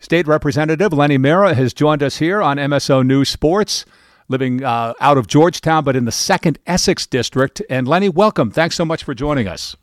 State Representative Lenny Mera has joined us here on MSO News Sports, living out of Georgetown, but in the 2nd Essex District. And Lenny, welcome. Thanks so much for joining us.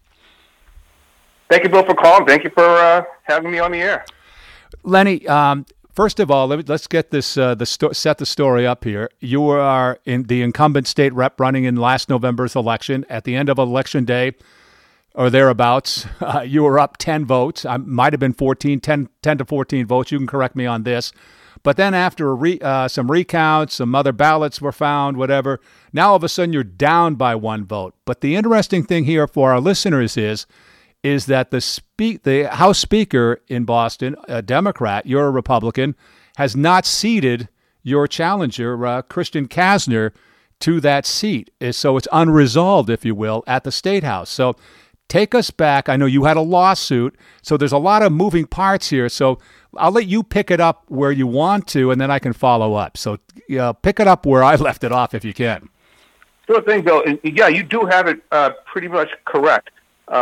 Thank you, Bill, for calling. Thank you for having me on the air. Lenny, first of all, let's get this set the story up here. You are in the incumbent state rep running in last November's election. At the end of Election Day, or thereabouts, you were up 10 votes. I might have been 10 to 14 votes. You can correct me on this. But then after some recounts, some other ballots were found, whatever, now all of a sudden you're down by 1 vote. But the interesting thing here for our listeners is that the House Speaker in Boston, a Democrat, you're a Republican, has not seated your challenger, Christian Kasner, to that seat. So it's unresolved, if you will, at the State House. So take us back. I know you had a lawsuit, so there's a lot of moving parts here. So I'll let you pick it up where you want to, and then I can follow up. So pick it up where I left it off if you can. Sure thing, Bill. And, yeah, you do have it pretty much correct.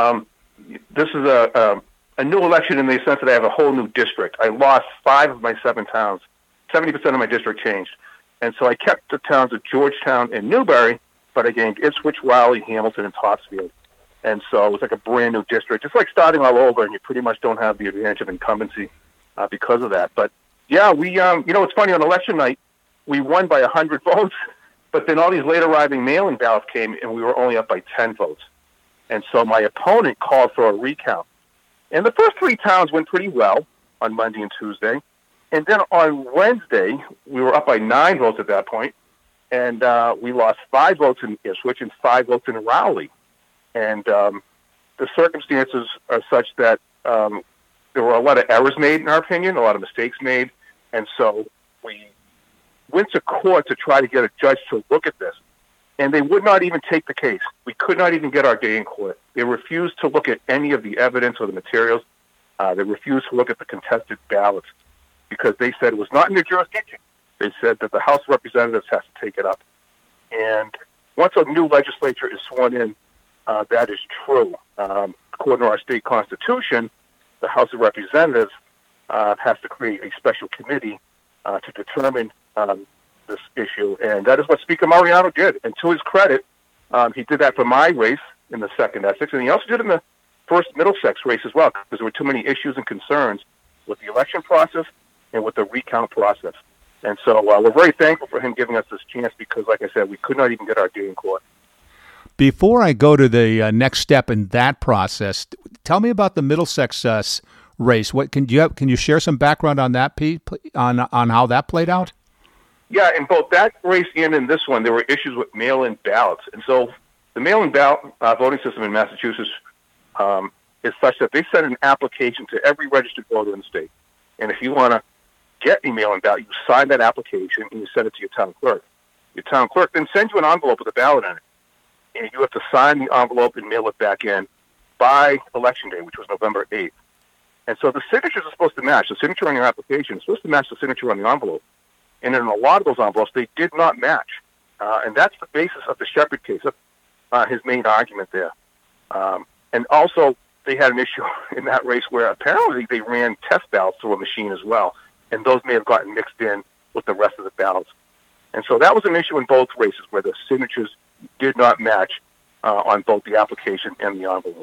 This is a new election in the sense that I have a whole new district. I lost 5 of my 7 towns. 70% of my district changed. And so I kept the towns of Georgetown and Newbury, but I gained Ipswich, Raleigh, Hamilton, and Topsfield. And so it was like a brand new district. It's like starting all over, and you pretty much don't have the advantage of incumbency because of that. But, yeah, we, it's funny, on election night, we won by 100 votes, but then all these late arriving mail-in ballots came, and we were only up by 10 votes. And so my opponent called for a recount. And the first 3 towns went pretty well on Monday and Tuesday. And then on Wednesday, we were up by 9 votes at that point, and we lost 5 votes in Ipswich and 5 votes in Raleigh. And the circumstances are such that there were a lot of errors made, in our opinion, a lot of mistakes made. And so we went to court to try to get a judge to look at this. And they would not even take the case. We could not even get our day in court. They refused to look at any of the evidence or the materials. They refused to look at the contested ballots because they said it was not in their jurisdiction. They said that the House of Representatives has to take it up. And once a new legislature is sworn in, that is true. According to our state constitution, the House of Representatives has to create a special committee to determine this issue, and that is what Speaker Mariano did. And to his credit, he did that for my race in the 2nd Essex, and he also did it in the 1st Middlesex race as well, because there were too many issues and concerns with the election process and with the recount process. And so we're very thankful for him giving us this chance because, like I said, we could not even get our day in court. Before I go to the next step in that process, tell me about the Middlesex race. What can you share some background on that, Pete, on how that played out? Yeah, in both that race and in this one, there were issues with mail-in ballots. And so the mail-in ballot voting system in Massachusetts is such that they send an application to every registered voter in the state. And if you want to get a mail-in ballot, you sign that application and you send it to your town clerk. Your town clerk then sends you an envelope with a ballot in it. And you have to sign the envelope and mail it back in by Election Day, which was November 8th. And so the signatures are supposed to match. The signature on your application is supposed to match the signature on the envelope. And in a lot of those envelopes, they did not match. And that's the basis of the Shepard case, his main argument there. And also, they had an issue in that race where apparently they ran test ballots through a machine as well. And those may have gotten mixed in with the rest of the ballots. And so that was an issue in both races where the signatures did not match on both the application and the envelope.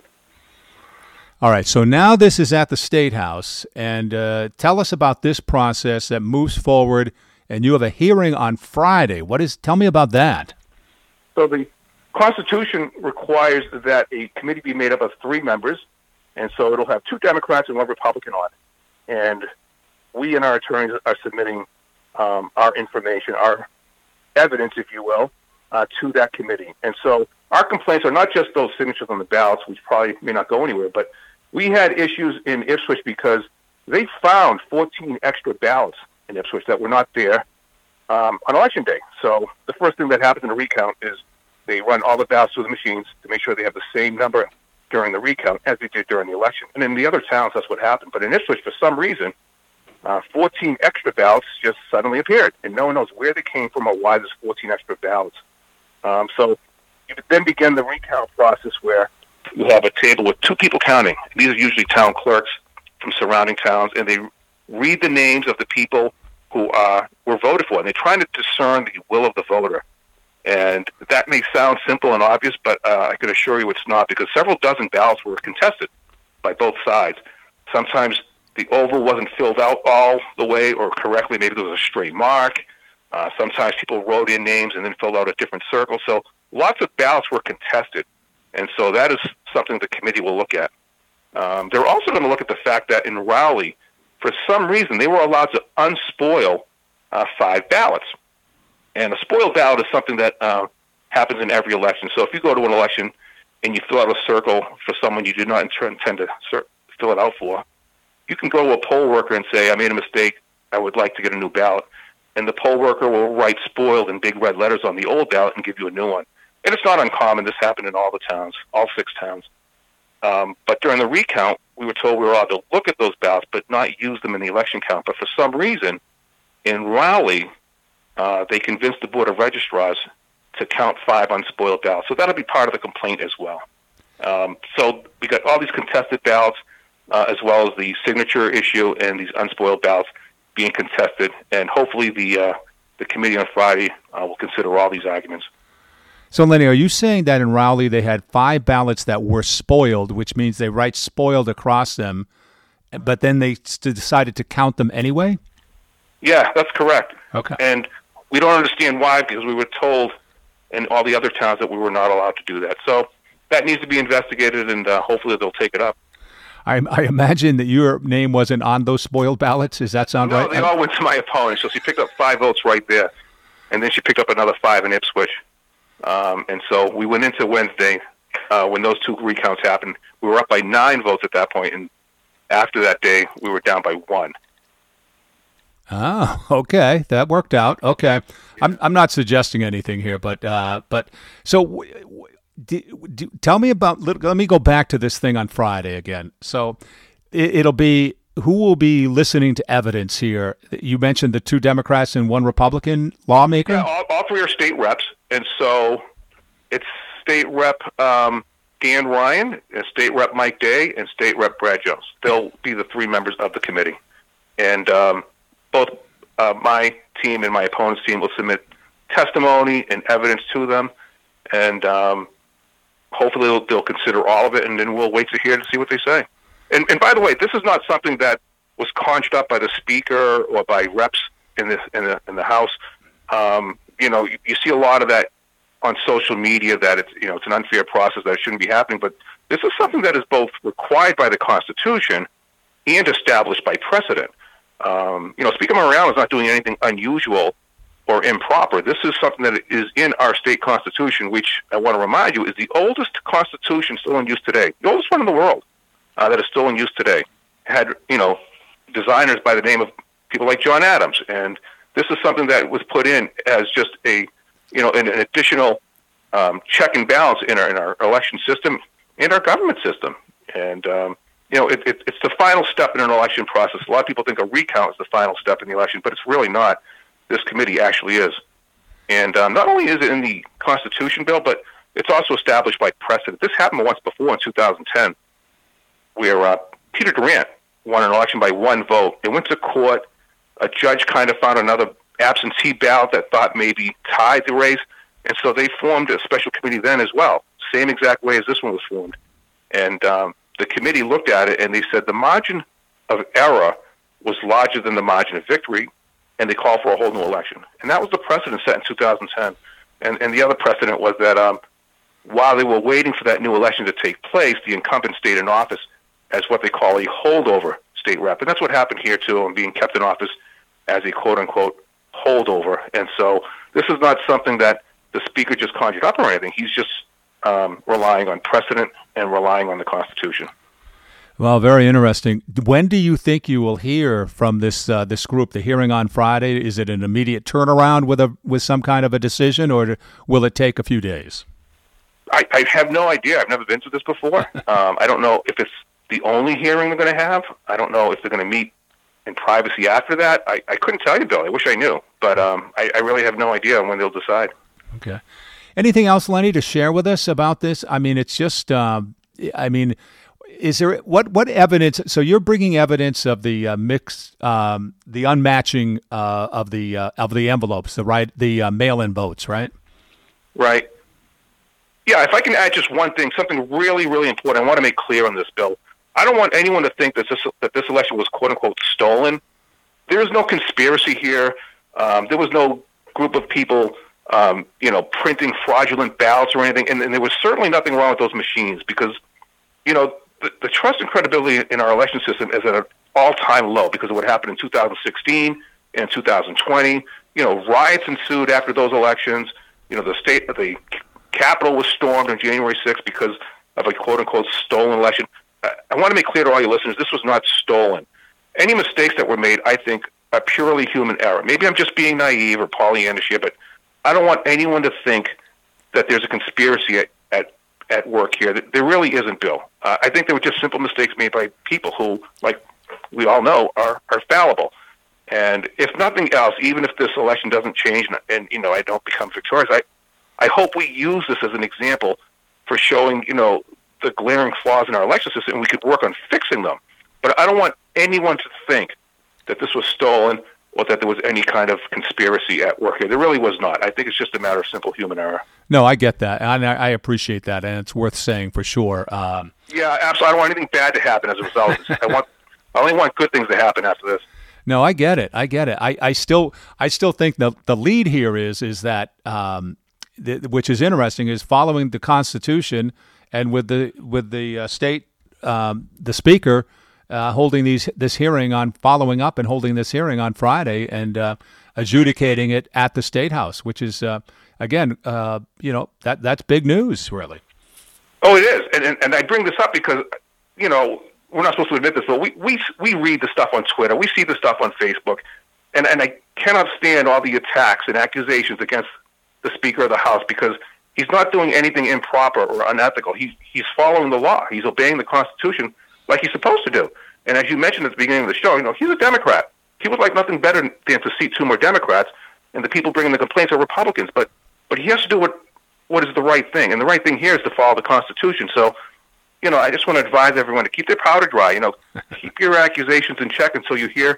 All right, so now this is at the State House. And tell us about this process that moves forward. And you have a hearing on Friday. Tell me about that. So the Constitution requires that a committee be made up of 3 members, and so it'll have 2 Democrats and 1 Republican on it. And we and our attorneys are submitting our information, our evidence, if you will, to that committee. And so our complaints are not just those signatures on the ballots, which probably may not go anywhere, but we had issues in Ipswich because they found 14 extra ballots in Ipswich that were not there on Election Day. So the first thing that happens in a recount is they run all the ballots through the machines to make sure they have the same number during the recount as they did during the election. And in the other towns, that's what happened. But in Ipswich, for some reason, 14 extra ballots just suddenly appeared, and no one knows where they came from or why there's 14 extra ballots. So you then begin the recount process where you have a table with 2 people counting. These are usually town clerks from surrounding towns, and they read the names of the people who were voted for, and they're trying to discern the will of the voter. And that may sound simple and obvious, but I can assure you it's not, because several dozen ballots were contested by both sides. Sometimes the oval wasn't filled out all the way or correctly. Maybe there was a stray mark. Sometimes people wrote in names and then filled out a different circle. So lots of ballots were contested. And so that is something the committee will look at. They're also going to look at the fact that in Rowley, for some reason, they were allowed to unspoil 5 ballots. And a spoiled ballot is something that happens in every election. So if you go to an election and you fill out a circle for someone you did not intend to fill it out for, you can go to a poll worker and say, I made a mistake, I would like to get a new ballot. And the poll worker will write spoiled in big red letters on the old ballot and give you a new one. And it's not uncommon. This happened in all the towns, all 6 towns. But during the recount, we were told we were allowed to look at those ballots but not use them in the election count. But for some reason, in Rowley, they convinced the Board of Registrars to count 5 unspoiled ballots. So that'll be part of the complaint as well. So we got all these contested ballots, as well as the signature issue and these unspoiled ballots being contested. And hopefully the committee on Friday will consider all these arguments. So, Lenny, are you saying that in Rowley they had 5 ballots that were spoiled, which means they write spoiled across them, but then they decided to count them anyway? Yeah, that's correct. Okay. And we don't understand why, because we were told in all the other towns that we were not allowed to do that. So that needs to be investigated, and hopefully they'll take it up. I imagine that your name wasn't on those spoiled ballots. Does that sound right? No, they all went to my opponent. So she picked up 5 votes right there, and then she picked up another 5 in Ipswich. And so we went into Wednesday when those 2 recounts happened. We were up by 9 votes at that point, and after that day, we were down by 1. Oh, okay, that worked out. Okay, I'm not suggesting anything here, but so tell me about. Let me go back to this thing on Friday again. So it'll be who will be listening to evidence here. You mentioned the 2 Democrats and 1 Republican lawmaker. Yeah, all 3 are state reps, and so it's State Rep Dan Ryan, and State Rep Mike Day, and State Rep Brad Jones. They'll be the 3 members of the committee, and both my team and my opponent's team will submit testimony and evidence to them, and hopefully they'll consider all of it, and then we'll wait to hear to see what they say. And by the way, this is not something that was conjured up by the Speaker or by reps in the House. You see a lot of that on social media, that it's an unfair process, that it shouldn't be happening. But this is something that is both required by the Constitution and established by precedent. Speaker Mariano is not doing anything unusual or improper. This is something that is in our state constitution, which I want to remind you is the oldest constitution still in use today, the oldest one in the world that is still in use today. Had designers by the name of people like John Adams, and this is something that was put in as just an additional check and balance in our election system and our government system. And it's the final step in an election process. A lot of people think a recount is the final step in the election, but it's really not. This committee actually is. And not only is it in the Constitution, Bill, but it's also established by precedent. This happened once before in 2010, where Peter Durant won an election by 1 vote. It went to court. A judge kind of found another absentee ballot that thought maybe tied the race, and so they formed a special committee then as well, same exact way as this one was formed. And the committee looked at it, and they said the margin of error was larger than the margin of victory, and they called for a whole new election. And that was the precedent set in 2010. And the other precedent was that while they were waiting for that new election to take place, the incumbent stayed in office as what they call a holdover state rep. And that's what happened here, too, and being kept in office as a quote-unquote holdover. And so this is not something that the Speaker just conjured up or anything. He's just relying on precedent and relying on the Constitution. Well, very interesting. When do you think you will hear from this group? The hearing on Friday, is it an immediate turnaround with some kind of a decision, or will it take a few days? I have no idea. I've never been to this before. I don't know if it's the only hearing they're going to have. I don't know if they're going to meet in privacy after that. I couldn't tell you, Bill. I wish I knew. But I really have no idea when they'll decide. Okay. Anything else, Lenny, to share with us about this? I mean, it's just, Is there what evidence? So you're bringing evidence of the mix, the unmatching of the envelopes, the mail-in votes, right? Right. Yeah. If I can add just one thing, something really, really important, I want to make clear on this, Bill. I don't want anyone to think that this election was "quote unquote" stolen. There is no conspiracy here. There was no group of people, printing fraudulent ballots or anything, and there was certainly nothing wrong with those machines because, the trust and credibility in our election system is at an all-time low because of what happened in 2016 and 2020. Riots ensued after those elections. The Capitol was stormed on January 6th because of a quote-unquote stolen election. I want to make clear to all your listeners, this was not stolen. Any mistakes that were made, I think, are purely human error. Maybe I'm just being naive or Pollyannish here, but I don't want anyone to think that there's a conspiracy at work here. There really isn't, Bill. I think there were just simple mistakes made by people who, like we all know, are fallible. And if nothing else, even if this election doesn't change and I don't become victorious, I hope we use this as an example for showing, the glaring flaws in our election system, and we could work on fixing them. But I don't want anyone to think that this was stolen or that there was any kind of conspiracy at work here. There really was not. I think it's just a matter of simple human error. No, I get that, and I appreciate that, and it's worth saying for sure. Yeah, absolutely. I don't want anything bad to happen as a result. I only want good things to happen after this. No, I get it. I still think the lead here is that which is interesting, is following the Constitution, and with the state, the speaker holding this hearing on following up and holding this hearing on Friday and adjudicating it at the State House, which is again, that's big news, really. Oh, it is, and I bring this up because we're not supposed to admit this, but we read the stuff on Twitter, we see the stuff on Facebook, and I cannot stand all the attacks and accusations against the Speaker of the House because he's not doing anything improper or unethical. He's following the law. He's obeying the Constitution like he's supposed to do. And as you mentioned at the beginning of the show, he's a Democrat. He would like nothing better than to see two more Democrats, and the people bringing the complaints are Republicans. But he has to do what is the right thing, and the right thing here is to follow the Constitution. So, I just want to advise everyone to keep their powder dry. Keep your accusations in check until you hear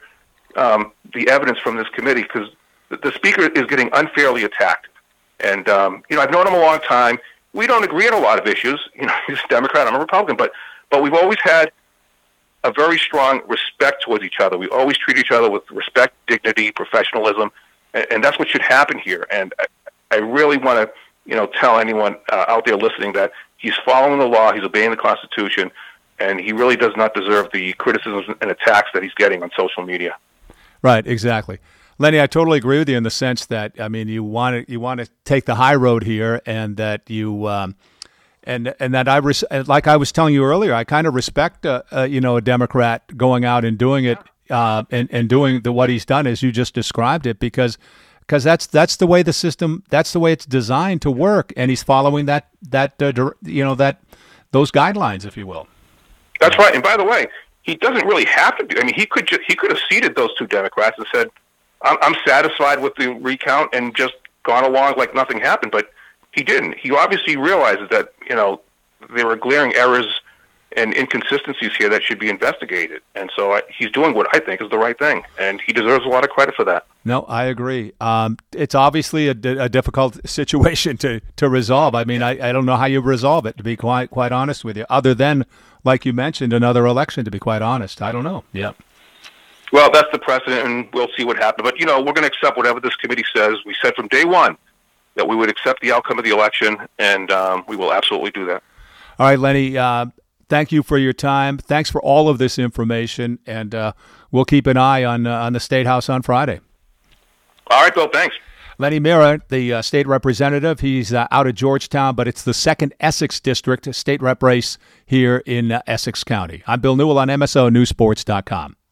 the evidence from this committee, because the Speaker is getting unfairly attacked. And, I've known him a long time. We don't agree on a lot of issues. He's a Democrat, I'm a Republican, but we've always had a very strong respect towards each other. We always treat each other with respect, dignity, professionalism, and that's what should happen here. And I really want to, tell anyone out there listening that he's following the law, he's obeying the Constitution, and he really does not deserve the criticisms and attacks that he's getting on social media. Right, exactly. Lenny, I totally agree with you in the sense that you want to take the high road here, and that you and that like I was telling you earlier, I kind of respect a Democrat going out and doing it and doing what he's done as you just described it, because that's the way the system, that's the way it's designed to work, and he's following those guidelines, if you will. That's right. And by the way, he doesn't really have to do. He could have seated those two Democrats and said, I'm satisfied with the recount and just gone along like nothing happened, but he didn't. He obviously realizes that, there are glaring errors and inconsistencies here that should be investigated. And so he's doing what I think is the right thing, and he deserves a lot of credit for that. No, I agree. It's obviously a difficult situation to resolve. I don't know how you resolve it, to be quite honest with you, other than, like you mentioned, another election, to be quite honest. I don't know. Yeah. Well, that's the precedent, and we'll see what happens. But, we're going to accept whatever this committee says. We said from day one that we would accept the outcome of the election, and we will absolutely do that. All right, Lenny, thank you for your time. Thanks for all of this information, and we'll keep an eye on the State House on Friday. All right, Bill, thanks. Lenny Mira, the state representative, he's out of Georgetown, but it's the 2nd Essex District state rep race here in Essex County. I'm Bill Newell on MSONewsports.com.